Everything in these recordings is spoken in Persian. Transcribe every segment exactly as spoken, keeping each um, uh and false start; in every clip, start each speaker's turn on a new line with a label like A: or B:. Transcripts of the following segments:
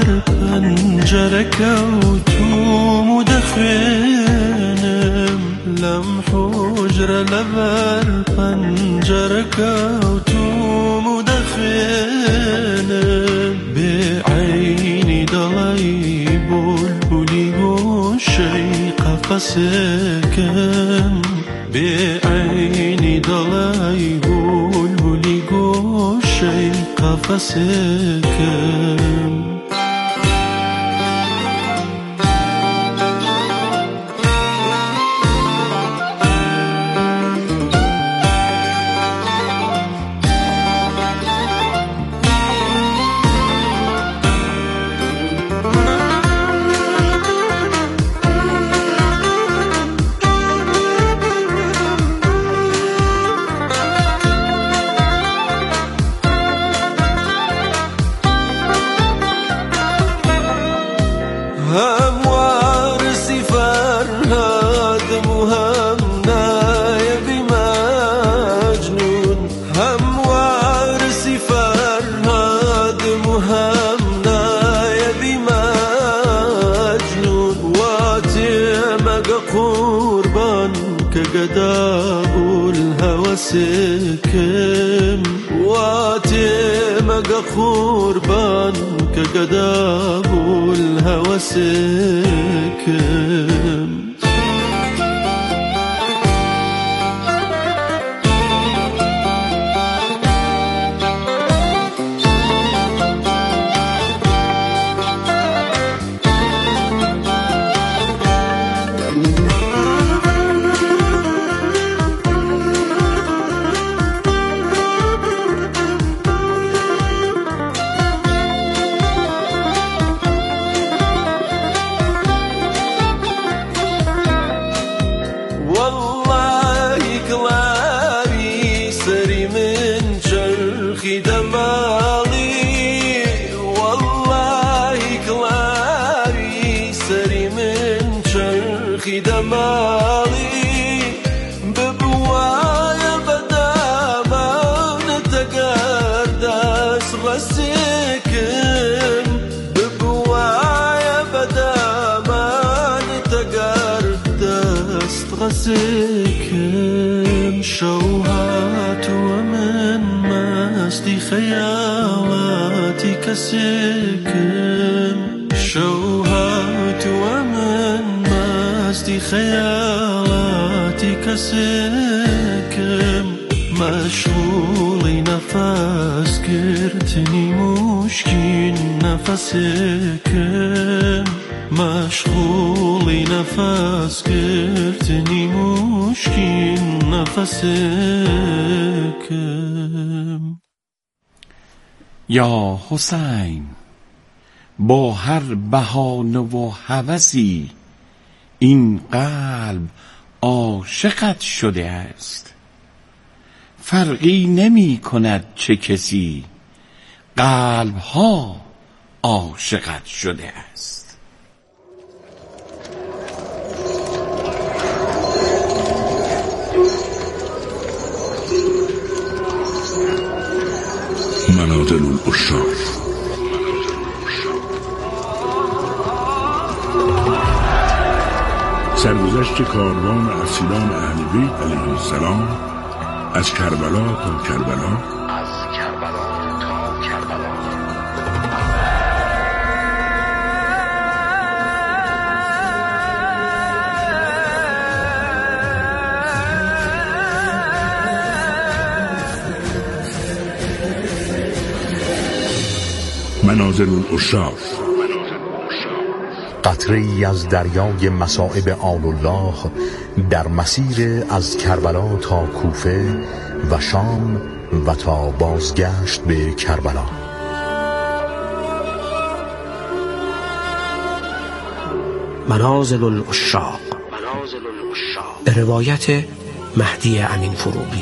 A: پنجره كوتو مدخنم لم حجرة لبر پنجره كوتو مدخنم بعيني ضلي بلبلي وشي قفصكم بعيني ضلي بلبلي وشي قفصكم سكم واتمق قربان كقداب الهوى سكم سكم شوهات ومن مسدي خيالاتك سكم شوهات ومن مسدي خيالاتك سكم مشغول نفس كرتني مشكين نفسكم مشغول نفس كرتني مشكين نفسكم
B: یا حسین با هر بهانه و هوسی این قلب عاشقت شده است فرقی نمی کند چه کسی قلب ها عاشقت شده است
C: منازل العشاق سرگذشت کاروان اسیران اهل بیت علیهم السلام از کربلا تا کربلا
D: از کربلا تا کربلا
C: منازل العشاق
E: قطره‌ای از دریای مصائب آل الله در مسیر از کربلا تا کوفه و شام و تا بازگشت به کربلا.
F: منازل العشاق به روایت مهدی امین فروغی.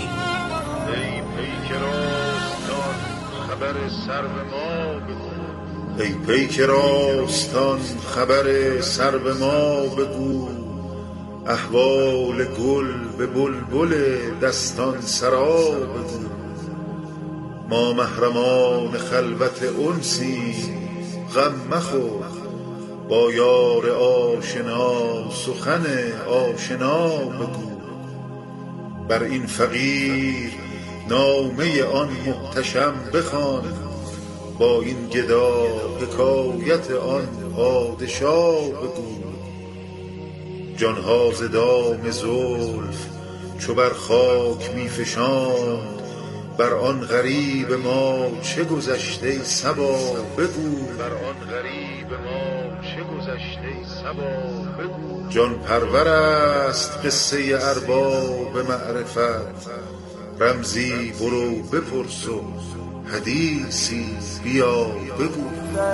G: ای پیک راستان خبر سر به ما بگو احوال گل به بلبل دستان سرا بگو ما محرمان خلوت انسی غم مخور، با یار آشنا سخن آشنا بگو. بر این فقیر نامه آن محتشم بخوان، با این گدا حکایت آن پادشاه بگو. جانها ز دام زلف چو بر خاک می فشاند، بر آن غریب ما چه گذشته ای صبا بگو. بر آن غریب ما چه گذشته ای صبا بگو. جان پرور است قصه ارباب معرفت، رمزی برو بپرس و حدیثی بیا بگو.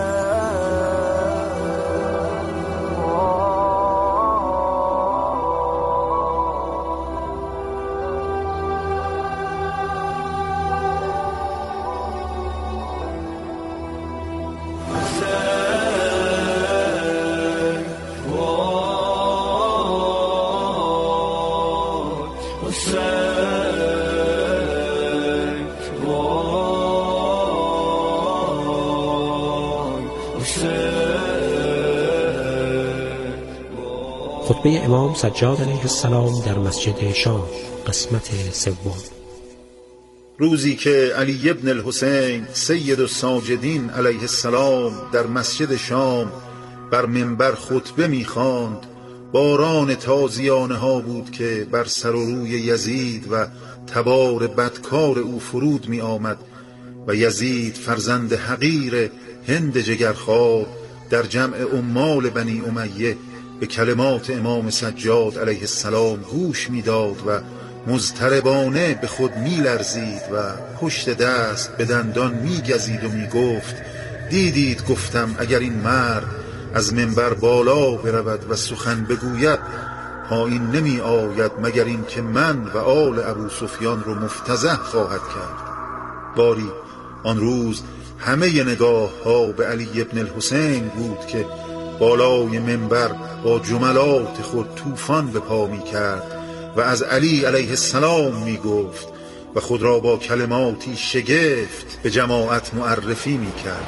F: خطبه امام سجاد علیه السلام در مسجد شام، قسمت سوم.
G: روزی که علی ابن الحسین سید الساجدین علیه السلام در مسجد شام بر منبر خطبه می‌خواند، باران تازیانه ها بود که بر سر و روی یزید و تبار بدکار او فرود می آمد و یزید فرزند حقیر هند جگرخوار در جمع عمال بنی امیه به کلمات امام سجاد علیه السلام گوش میداد و مضطربانه به خود می لرزید و پشت دست به دندان می گزید و می گفت: دیدید گفتم اگر این مرد از منبر بالا برود و سخن بگوید، پایین نمی آید مگر این که من و آل ابو سفیان رو مفتضح خواهد کرد. باری آن روز همه نگاه ها به علی ابن الحسین بود که بالای منبر با جملات خود طوفان به پا می کرد و از علی علیه السلام می گفت و خود را با کلماتی شگفت به جماعت معرفی می کرد.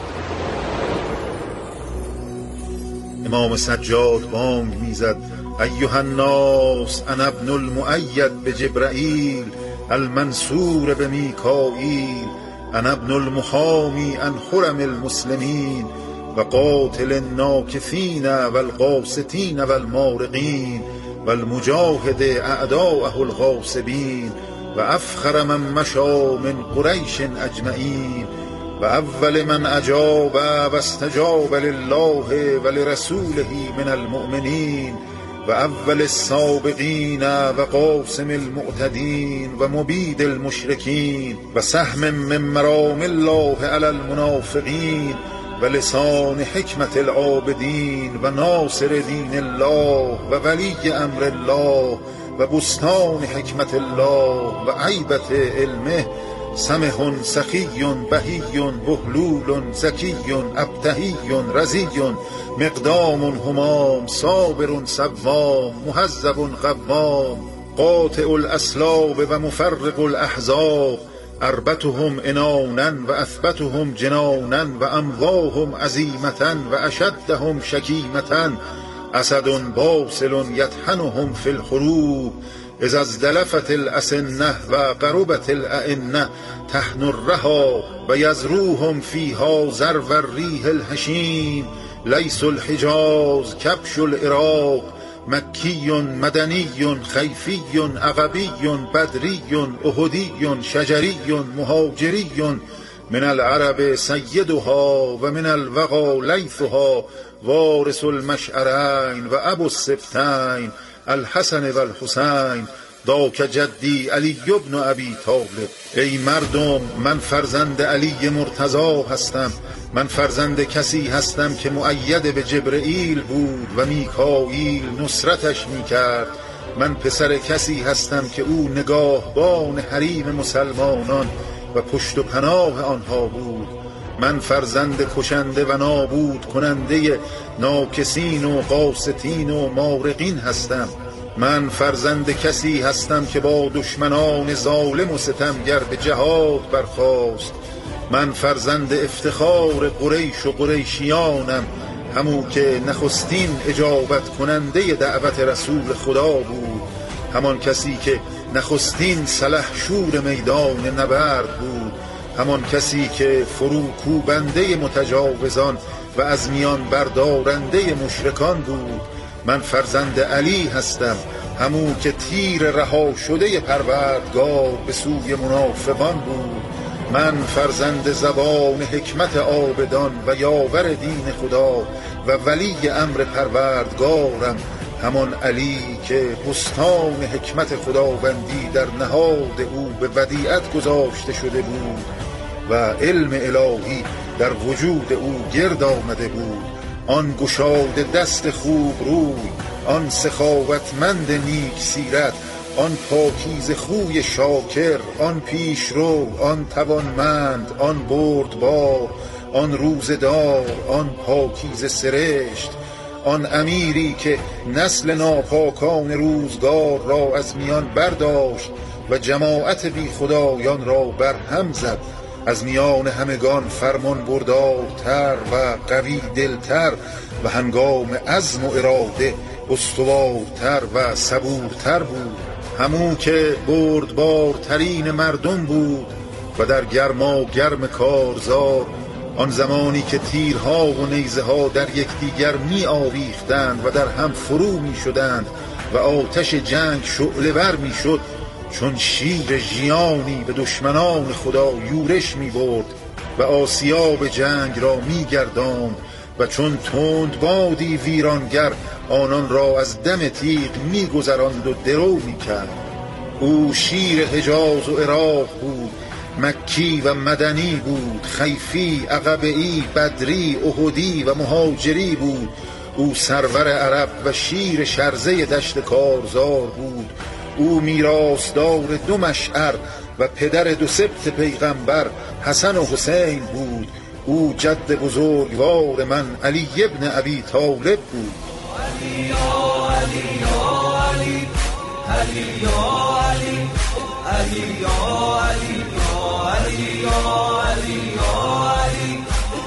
G: امام سجاد بانگ می زد: ایها الناس انا ابن المؤید بجبرائیل المنصور بمیکائیل، انا ابن المحامی عن حرم المسلمین و قاتل الناکثین والقاسطین والمارقین والمجاهد اعداءه الغاصبین و افخر من مشى من قریش اجمعین و اول من اجاب و استجاب لله و لرسوله من المؤمنین و اول السابقین و قاسم المعتدین و مبید المشرکین و سهم من مرام الله علی المنافقین و لسان حکمت العابدین و ناصر دین الله و ولی امر الله و بستان حکمت الله و عیبت علمه، سمح سخی بهی بهلول ذکی ابتهی رزی مقدام همام صابر صوام مهذب قوام قاطع الاسلاب و مفرق الاحزاب، اربتهم انانا و اثبتهم جنانا و امواهم عزیمتا و اشدهم شکیمتا، اسد باصل یطحنهم فی الحروب اذا ازدلفت الاسنه و قربت الائنه تحن الرها و یزروهم فیها زرو الریح الحشیم، لیس الحجاز کبش العراق مکی مدنی خیفی عقبی بدری احدی شجری مهاجری، من العرب سیدها و من الوغا لیثها وارث المشعرین و ابو السبتین الحسن و الحسین داک جدی علی ابن ابی طالب. ای مردم، من فرزند علی مرتضی هستم، من فرزند کسی هستم که مؤید به جبرئیل بود و میکائیل نصرتش میکرد، من پسر کسی هستم که او نگاهبان حریم مسلمانان و پشت و پناه آنها بود، من فرزند کشنده و نابود کننده ناکسین و قاسطین و مارقین هستم، من فرزند کسی هستم که با دشمنان ظالم و ستمگر به جهاد برخاست، من فرزند افتخار قریش و قریشیانم، همو که نخستین اجابت کننده دعوت رسول خدا بود، همان کسی که نخستین سلحشور میدان نبرد بود، همان کسی که فروکوبنده متجاوزان و از میان بردارنده مشرکان بود. من فرزند علی هستم، همو که تیر رها شده پروردگار به سوی منافقان بود. من فرزند زبان حکمت عابدان و یاور دین خدا و ولی امر پروردگارم، همان علی که بستان حکمت خداوندی در نهاد او به ودیعت گذاشته شده بود و علم الهی در وجود او گرد آمده بود. آن گشاده دست خوب روی، آن سخاوتمند نیک سیرت، آن پاکیز خوی شاکر، آن پیشرو، آن توانمند، آن بردبار، آن روزدار، آن پاکیز سرشت، آن امیری که نسل ناپاکان روزگار را از میان برداشت و جماعت بی خدایان را برهم زد، از میان همگان فرمان بردارتر و قوی دلتر و هنگام عزم و اراده استوارتر و صبورتر بود. همون که بردبارترین مردم بود و در گرما گرم کارزار، آن زمانی که تیرها و نیزه ها در یکدیگر می آویختند و در هم فرو می شدند و آتش جنگ شعله ور می شد، چون شیر ژیانی به دشمنان خدا یورش می برد و آسیاب جنگ را می گرداند و چون تند بادی ویرانگر آنان را از دم تیغ می گذراند و درو می کرد. او شیر حجاز و عراق بود، مکی و مدنی بود، خیفی، عقبه‌ای، بدری، احدی و مهاجری بود. او سرور عرب و شیر شرزه دشت کارزار بود. او میراثدار دو مشعر و پدر دو سبط پیغمبر حسن و حسین بود. او جد بزرگوار من علی ابن ابی طالب بود.
A: علی یا علی یا علی، علی یا علی، علی یا علی یا علی یا علی یا علی،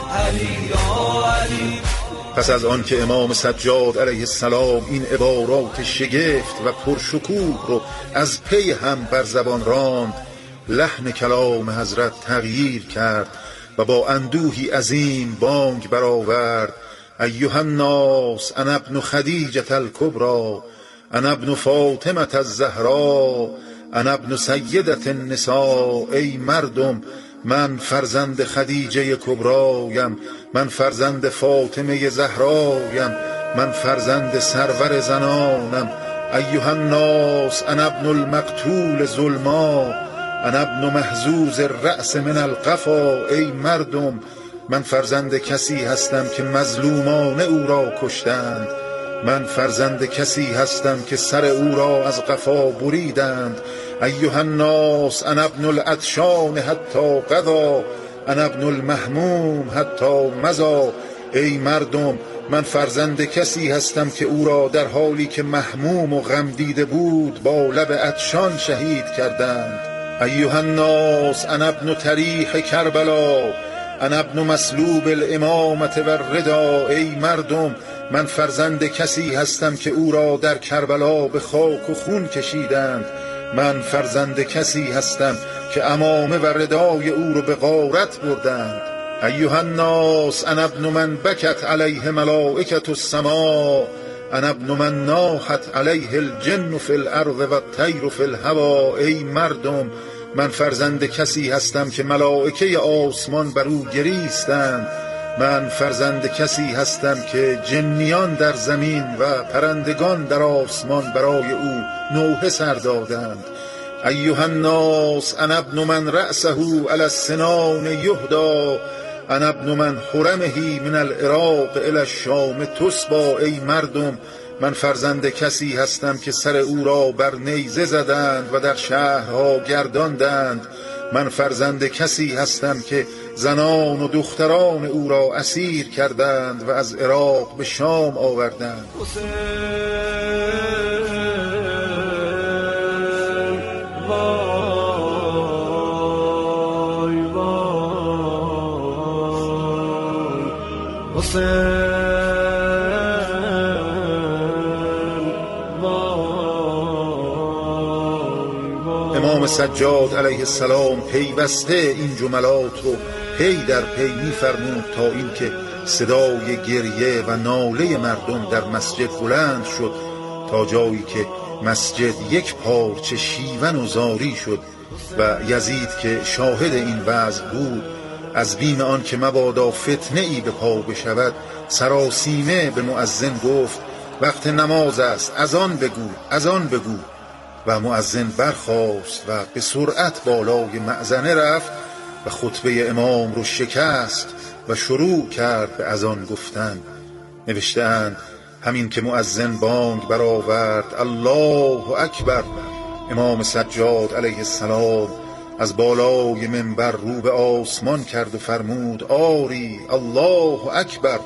A: علی یا علی.
G: پس از آن که امام سجاد علیه السلام این عبارات شگفت و پرشکوه رو از پی هم بر زبان راند، لحن کلام حضرت تغییر کرد و با اندوهی عظیم بانگ برآورد: ایها الناس انا ابن خدیجة الکبری، انا ابن فاطمة الزهراء، انا ابن سیدة النساء. ای مردم، من فرزند خدیجه کبرایم، من فرزند فاطمه زهرایم، من فرزند سرور زنانم. ایها الناس انا ابن المقتول ظلما، انا ابن محزوز الرأس من القفا. ای مردم، من فرزند کسی هستم که مظلومانه او را کشتند، من فرزند کسی هستم که سر او را از قفا بریدند. ایها الناس انا ابن العطشان حتی قضا، انا ابن المهموم حتی مضی. ای مردم، من فرزند کسی هستم که او را در حالی که محموم و غم دیده بود با لب عطشان شهید کردند. ایها الناس انا ابن تریح کربلا، انا ابن مسلوب الامامة و الردا. ای مردم، من فرزند کسی هستم که او را در کربلا به خاک و خون کشیدند، من فرزند کسی هستم که عمامه و ردای او رو به غارت بردند. ایها الناس انا ابن من بکت علیه ملائکة السماء، انا ابن من ناحت علیه الجن فی الارض و الطیر فی الهوا. ای مردم، من فرزند کسی هستم که ملائکه آسمان بر او گریستند، من فرزند کسی هستم که جنیان در زمین و پرندگان در آسمان برای او نوحه سر دادند. ایها الناس انا ابن من رأسه علی السنان یهدی، انا ابن من حرمه من العراق الی الشام تسبا. ای مردم، من فرزند کسی هستم که سر او را بر نیزه زدند و در شهرها گرداندند، من فرزند کسی هستم که زنان و دختران او را اسیر کردند و از عراق به شام آوردند.
A: وای وای
G: امام سجاد علیه السلام پیوسته این جملات رو پی در پی می‌فرمود تا اینکه صدای گریه و ناله مردم در مسجد بلند شد تا جایی که مسجد یک پارچه شیون و زاری شد و یزید که شاهد این وضع بود از بیم آن که مبادا فتنه ای به پا بشود سراسیمه به مؤذن گفت وقت نماز است، از آن بگو، از آن بگو. و مؤذن برخاست و به سرعت بالای مأذنه رفت و خطبه امام رو شکست و شروع کرد به اذان گفتن. نوشتند همین که مؤذن بانگ برآورد الله اکبر، امام سجاد علیه السلام از بالای منبر رو به آسمان کرد و فرمود آری الله اکبر،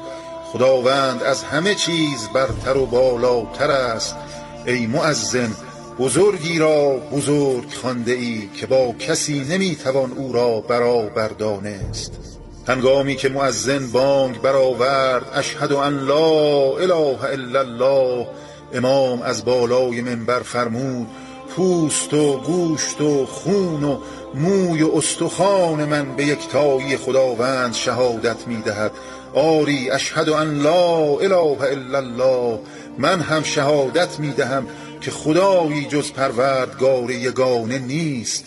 G: خداوند از همه چیز برتر و بالاتر است. ای مؤذن بزرگی را بزرگ خوانده ای که با کسی نمیتوان او را برابر دانست. هنگامی که مؤذن بانگ برآورد اشهد ان لا اله الا الله، امام از بالای منبر فرمود پوست و گوشت و خون و موی و استخوان من به یکتایی خداوند شهادت میدهد. آری اشهد ان لا اله الا الله، من هم شهادت میدهم که خدایی جز پروردگار یگانه نیست.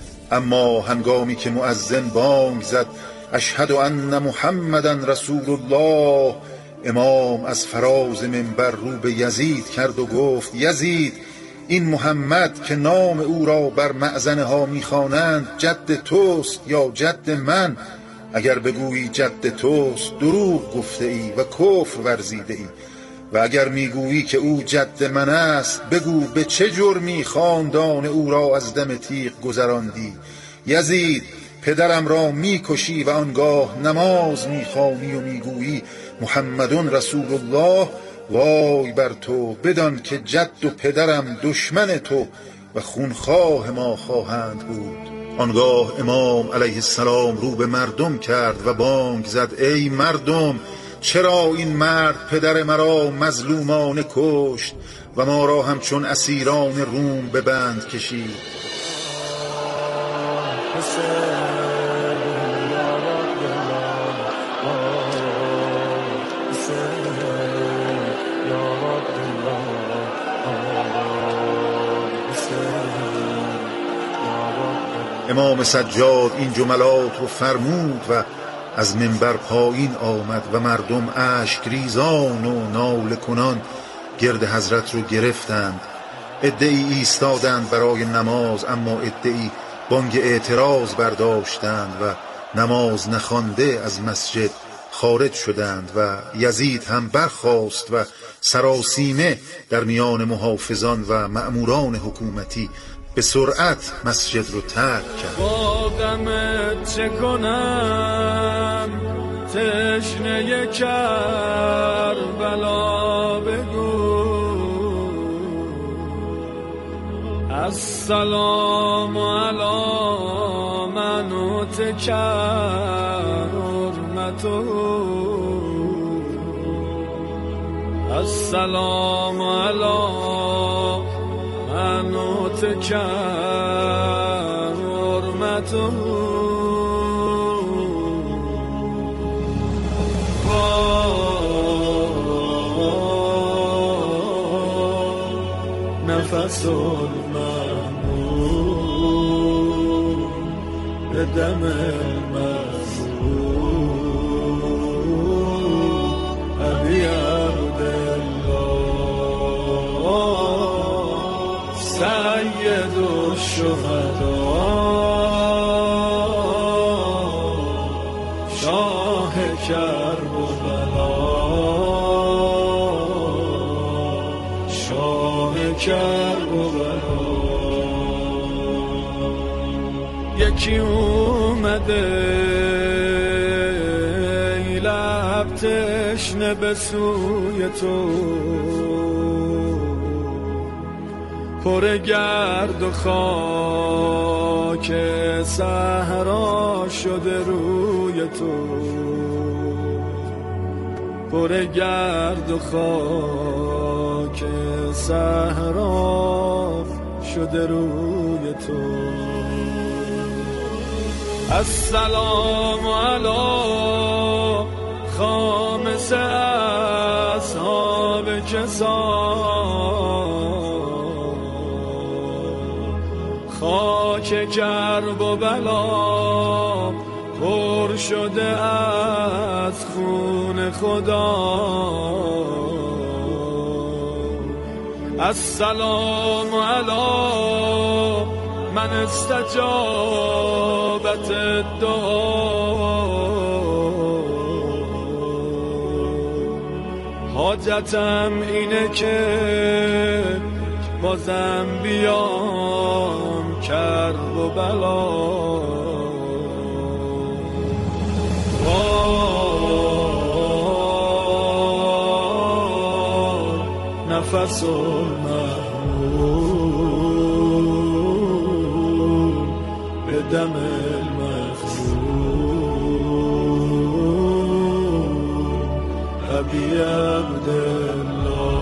G: اما هنگامی که مؤذن بانگ زد اشهد ان محمدا رسول الله، امام از فراز منبر رو به یزید کرد و گفت یزید، این محمد که نام او را بر مأذنه ها میخوانند جد توست یا جد من؟ اگر بگویی جد توست دروغ گفته ای و کفر ورزیده ای، و اگر میگویی که او جد من است بگو به چه جرمی خاندان او را از دم تیغ گذراندی؟ یزید، پدرم را میکشی و آنگاه نماز میخوانی و میگویی محمدون رسول الله. وای بر تو، بدان که جد و پدرم دشمن تو و خونخواه ما خواهند بود. آنگاه امام علیه السلام رو به مردم کرد و بانگ زد ای مردم، چرا این مرد پدر مرا مظلومانه کشت و ما را همچون اسیران روم به بند کشید؟ امام سجاد این جملات رو فرمود و از منبر پایین آمد و مردم اشک ریزان و ناله کنان گرد حضرت رو گرفتند. عده‌ای ایستادند برای نماز، اما عده‌ای بانگ اعتراض برداشتند و نماز نخوانده از مسجد خارج شدند و یزید هم برخاست و سراسیمه در میان محافظان و مأموران حکومتی به سرعت مسجد رو ترک کرد.
A: با غمت چه کنم تشنه کربلا بگو، السلام علی من تکر حرمتو، السلام علی من تکر حرمتو. نفس المحمود به دم المظلوم ابی عبدالله سید الشهداء شاه کربلا، شاه کربلا. یکی اومده ای لب تشنه به سوی تو، پر گرد و خاک صحرا شده روی تو.
H: پر گرد و خاک صحرا شده روی تو. السلام علی خامس اصحاب کسا، خاک کرب و بلا پر شده از خون خدا. السلام علی من استجابت دعا، حاجتم اینه که بازم بیام کرب و بلا. نفس المحمول به دم المخزون ابی عبدالله.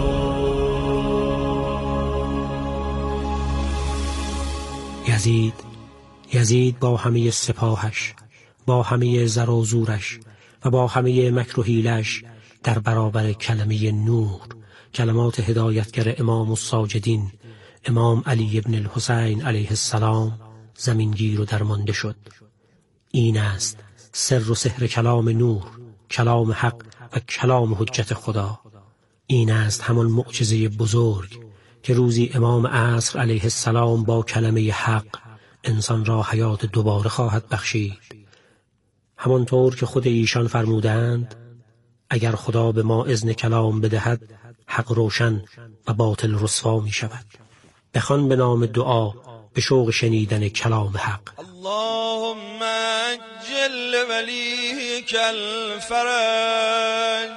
F: یزید یزید با همه سپاهش، با همه زر و زورش و با همه مکر و حیلش در برابر کلمه نور، کلمات هدایتگر امام الساجدین امام علی ابن الحسین علیه السلام زمینگیر و درمانده شد. این است سر و سحر کلام نور، کلام حق و کلام حجت خدا. این است همان معجزه بزرگ که روزی امام عصر علیه السلام با کلمه حق انسان را حیات دوباره خواهد بخشید. همانطور که خود ایشان فرمودند اگر خدا به ما اذن کلام بدهد حق روشن و باطل رسوا می شود. بخوان به نام دعا به شوق شنیدن کلام حق.
H: اللهم اجل ولیک الفرج.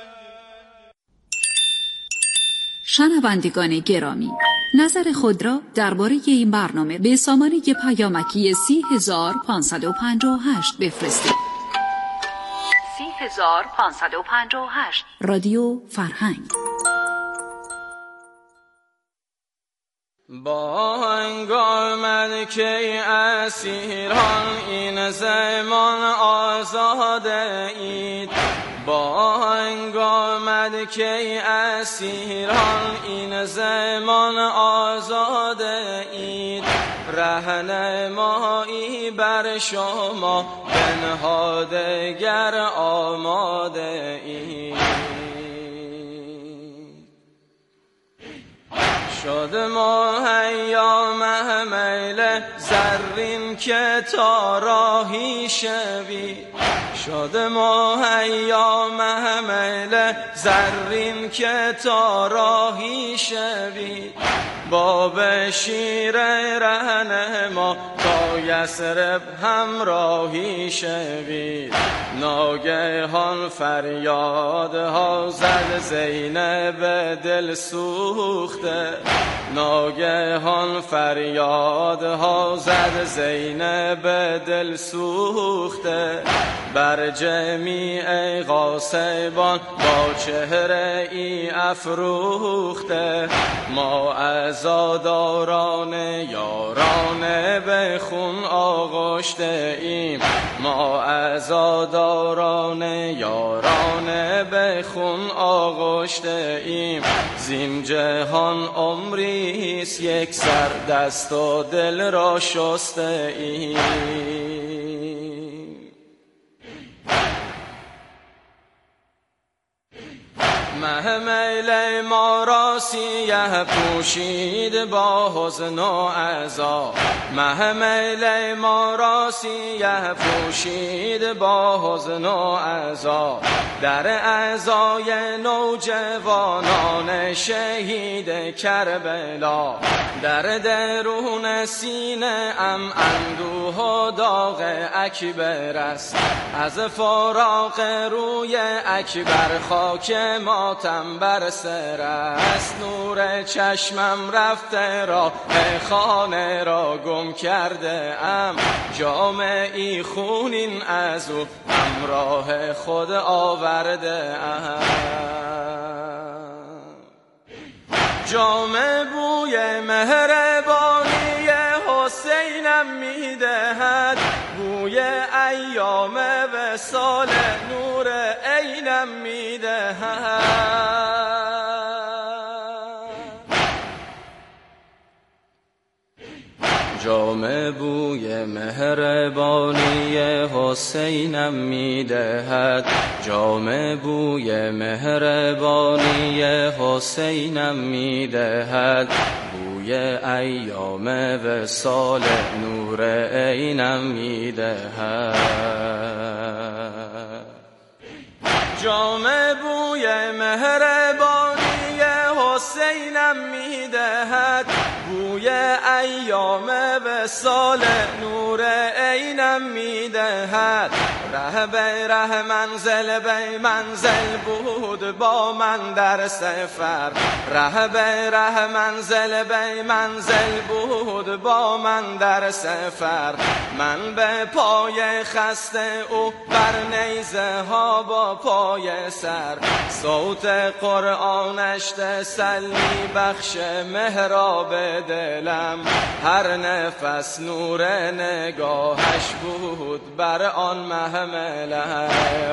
I: شنوندگان گرامی، نظر خود را درباره این برنامه به سامانه پیامکی سی هزار پانصد و پنجاه و هشت بفرستید. سی هزار پانصد و پنجاه و هشت رادیو فرهنگ.
H: با انگامد که اسیران این زمان آزاده اید، با انگامد که اسیران این زمان آزاده اید، رهنمایی بر شما بنهادگر آماده اید. شد مهیا محمل زرین که تا راهی شوی، شد مهیا محمل زرین که تا راهی شوی، با بشیر رهنما تا یثرب همراهی شوی. ناگهان فریادها زد زینب دل سوخته، ناگهان فریادها زد زینب دل سوخته، بر جمیع غاصبان با چهره ای افروخته. ما عزاداران یاران به خون آغشته ایم، ما عزاداران یاران به خون آغشته ایم. زین جهان عمریست یک سر دست و دل را شسته ایم. محمل ما را سیه پوشید با حزن و عزا، محمل ما را سیه پوشید با حزن و عزا. در عزای نوجوانان شهید کربلا، در درون سینه ام اندوه و داغ اکبر است. از فراق روی اکبر خاک ما ماتم بر سر است، نور چشمم رفته راه خانه را گم کرده ام، جامعی خونین از او همراه خود آورده ام. جام بوی مهربانی حسینم میدهد، بوی ایام وصال نور عینم میدهد. جام بوی مهربانی حسینم میدهد، جام بوی مهربانی حسینم میدهد، بوی ایام وصال نور عینم میدهد. جام بوی مهربانی حسینم میدهد، بوی ایام وصال نور عینم میدهد. ره به ره منزل به منزل بود با من در سفر، ره به ره منزل به منزل بود با من در سفر. من به پای خسته او بر نیزه ها با پای سر، صوت قرآنش تسلی بخش محراب دلم. هر نفس نور نگاهش بود بر آن محمله.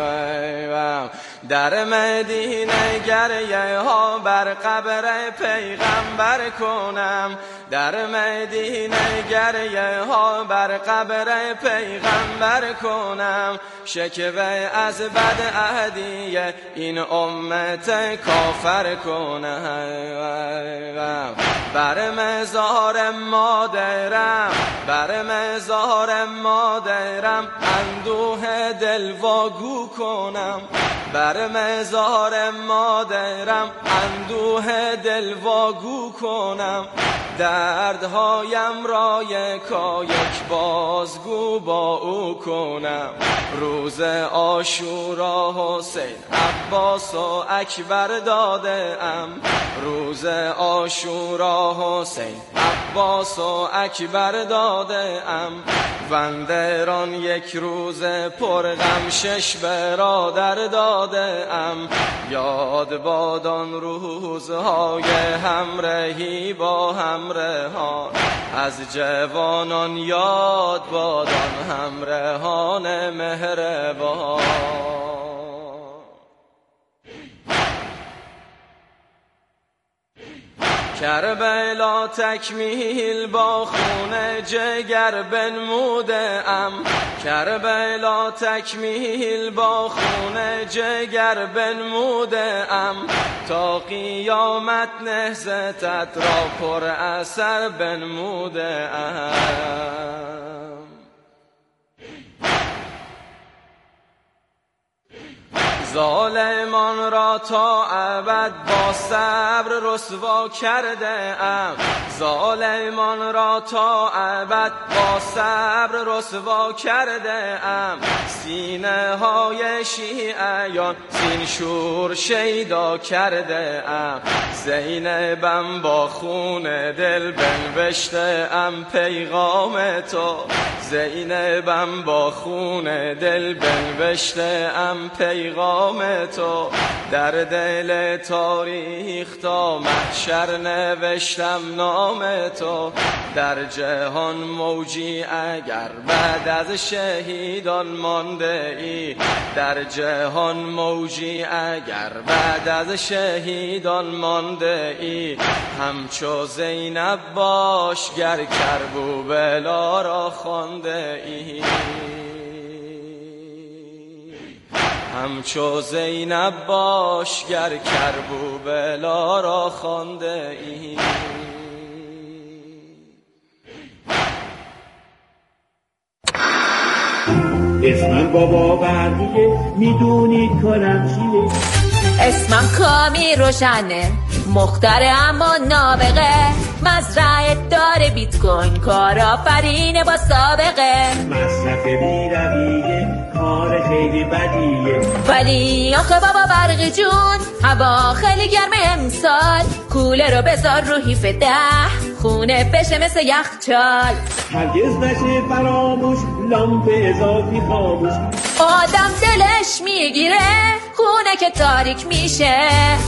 H: در مدینه گریه ها بر قبر پیغمبر کنم، در مدینه گریه ها بر قبر پیغمبر کنم. شکوه از بد عهدی این امت کافر کنم. بر مزار مادرم، بر مزار مادرم اندوه دل واگو کنم، بر مزار مادرم اندوه دل واگو کنم. دردهایم را یکا یک بازگو با او کنم. روز عاشورا حسین عباس و اکبر داده ام، روز عاشورا حسین عباس و اکبر داده ام. وندران یک روز پرغم شش برادر داده ام. یاد بادان روزهای همراهی با همراهان، از جوانان یاد بادان همراهان مهربان. کربلا تکمیل با خون جگر بنموده ام، کربلا تکمیل با خون جگر بنموده ام. تا قیامت نهضتت را پر اثر بنموده ام. ظالمان را تا ابد با صبر رسوا کرده ام، ظالمان را تا ابد با صبر رسوا کرده ام. سینه های شیعیان زین شور شیدا کرده ام. زینبم با خون دل بنوشته ام پیغام تو، زینبم با خون دل بنوشته ام پیغام تو. در دل تاریخ تا محشر نوشتم نام تو. در جهان موجی اگر بعد از شهیدان مانده ای، در جهان موجی اگر بعد از شهیدان مانده ای. همچو زینب باش گر کربلا را خوانده ای، همچو زینب باش گر کربلا را خوانده ای.
J: اسمم بابا بردیه میدونید کارم چیه.
K: اسمم کامی روشنه مختره اما نابغه، مزرعه داره بیت کوین کارآفرینه با سابقه.
J: مصرف بی رویه کار خیلی بدیه.
K: ولی آخه بابا برقی جون هوا خیلی گرمه امسال، کوله رو بذار رو هیف ده خونه بشه مثل یخچال.
J: هرگز نشه فراموش لامپ اضافی خاموش.
K: آدم دلش میگیره خونه که تاریک میشه،